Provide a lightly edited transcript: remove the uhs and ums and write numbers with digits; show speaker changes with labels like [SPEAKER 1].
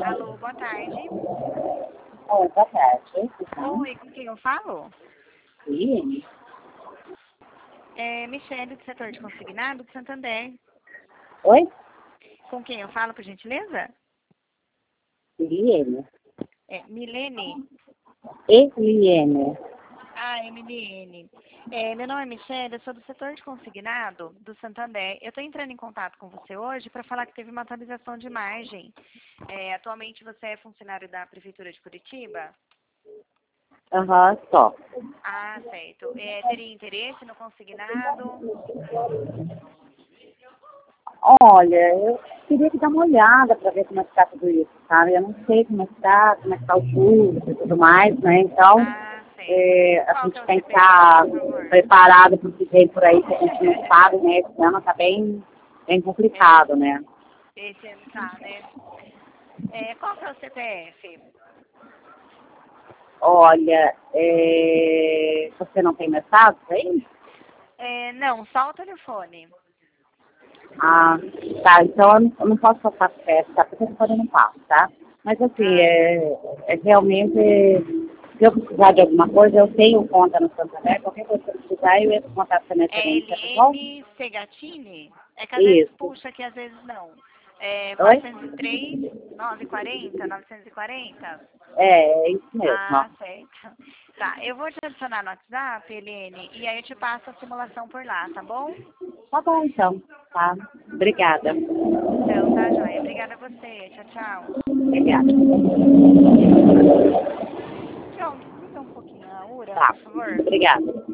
[SPEAKER 1] Alô, boa tarde.
[SPEAKER 2] Oi, boa tarde.
[SPEAKER 1] Oi, com quem eu falo?
[SPEAKER 2] Sim.
[SPEAKER 1] É Michele, do setor de consignado do Santander.
[SPEAKER 2] Oi?
[SPEAKER 1] Com quem eu falo, por gentileza?
[SPEAKER 2] Eliene.
[SPEAKER 1] É Milene.
[SPEAKER 2] Eliene.
[SPEAKER 1] Ah, MDN. Meu nome é Michele, eu sou do setor de consignado do Santander. Eu estou entrando em contato com você hoje para falar que teve uma atualização de margem. Atualmente você é funcionário da Prefeitura de Curitiba?
[SPEAKER 2] Aham, só.
[SPEAKER 1] Ah, certo. Teria interesse no consignado?
[SPEAKER 2] Olha, eu queria que dar uma olhada para ver como é que tá tudo isso, sabe? Eu não sei como é que tá o curso e tudo mais, né? Então,
[SPEAKER 1] Ah, certo.
[SPEAKER 2] a
[SPEAKER 1] Qual que
[SPEAKER 2] gente
[SPEAKER 1] é o
[SPEAKER 2] tem que
[SPEAKER 1] CPF,
[SPEAKER 2] estar
[SPEAKER 1] por favor?
[SPEAKER 2] preparado para o que vem por aí, que a gente não sabe, né? Esse ano tá bem complicado, né?
[SPEAKER 1] Esse ano tá, né? Qual que é o CPF?
[SPEAKER 2] Olha, você não tem mercado aí?
[SPEAKER 1] Não, só o telefone.
[SPEAKER 2] Ah, tá. Então eu não posso passar peça, tá? Porque eu não passo, tá? Mas assim,
[SPEAKER 1] Ah,
[SPEAKER 2] realmente, se eu precisar de alguma coisa, eu tenho conta no Santander, qualquer coisa que eu precisar, eu entro em contato com a minha
[SPEAKER 1] é
[SPEAKER 2] gerência, tá bom?
[SPEAKER 1] Eliene Segatini? É que às vezes
[SPEAKER 2] Isso.
[SPEAKER 1] puxa, que às vezes não.
[SPEAKER 2] Oi?
[SPEAKER 1] 403, 940, 940?
[SPEAKER 2] É isso mesmo, ó.
[SPEAKER 1] Ah, certo. Tá, eu vou te adicionar no WhatsApp, Eliene, e aí eu te passo a simulação por lá, tá bom?
[SPEAKER 2] Tá bom, então. Tá. Obrigada.
[SPEAKER 1] Então, tá, joia. Obrigada a você. Tchau, tchau.
[SPEAKER 2] Obrigada.
[SPEAKER 1] João, desliga um pouquinho a URA,
[SPEAKER 2] Tá.
[SPEAKER 1] por favor.
[SPEAKER 2] Obrigada.